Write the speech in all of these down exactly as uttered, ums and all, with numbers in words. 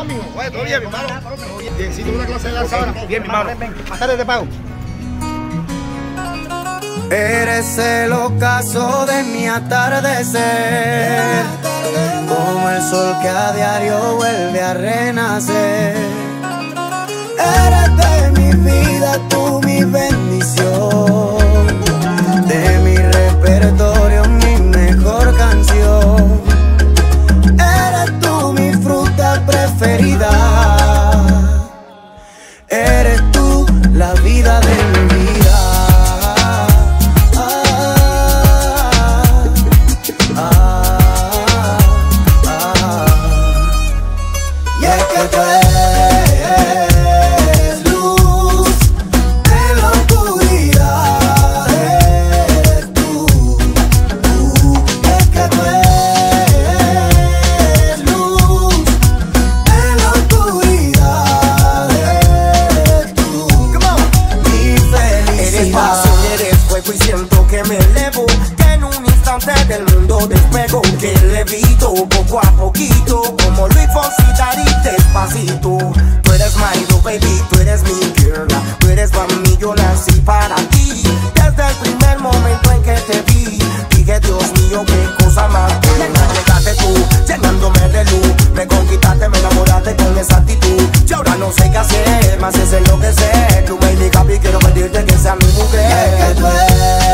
mijo. Oye, todo bien, mi hermano. Bien, si tuve una clase de danza ahora. Bien, mi hermano. Más tarde te pago. Eres el ocaso de mi atardecer, como el sol que a diario vuelve a renacer. Eres de mi vida, tú mi bendición, de mi repertorio mi mejor canción. Eres tú mi fruta preferida, eres tú la vida de mi vida. Del mundo despego, que levito poco a poquito, como Luis Fonsi, Daddy, despacito. Tú eres my love, baby, tú eres mi girl, tú eres para mí, yo nací para ti. Desde el primer momento en que te vi, dije, Dios mío, qué cosa más buena. Llegaste tú, llenándome de luz, me conquistaste, me enamoraste con esa actitud. Y ahora no sé qué hacer, más es enloquecer. Tú me digas, y quiero pedirte que sea mi mujer. Es que tú eres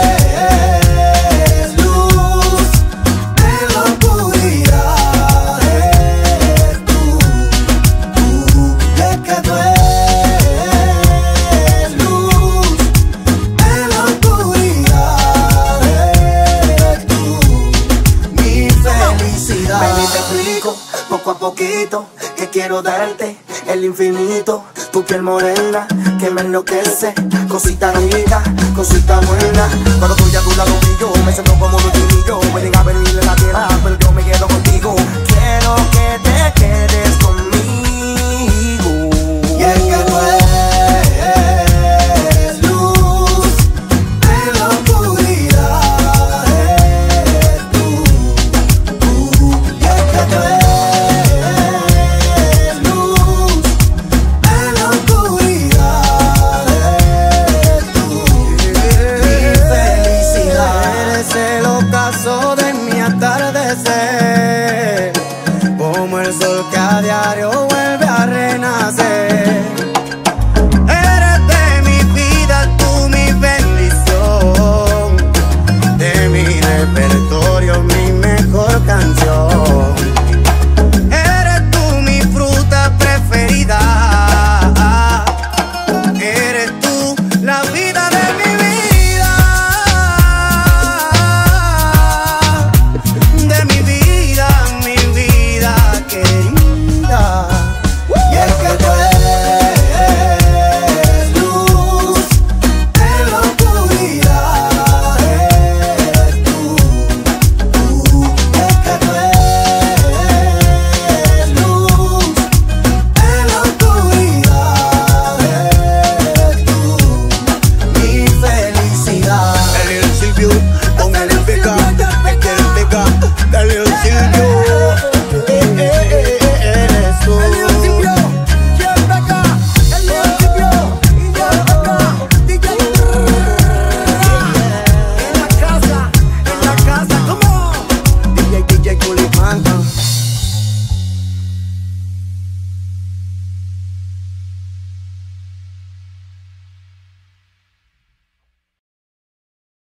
poco a poquito, que quiero darte el infinito. Tu piel morena que me enloquece, cosita rica, cosita buena. Cuando estoy a tu lado y yo me siento como un niño. Pueden haber mil en la tierra, pero yo me quedo contigo. Quiero que te quedes conmigo. Y es que tú eres luz en la oscuridad, eres tú, tú. Y es que tú eres de mi atardecer, como el sol que a diario vuelve a renacer. Eres de mi vida, tú mi bendición, de mi repertorio mi mejor canción. Eres tú mi fruta preferida, eres tú la vida de mi vida. Con el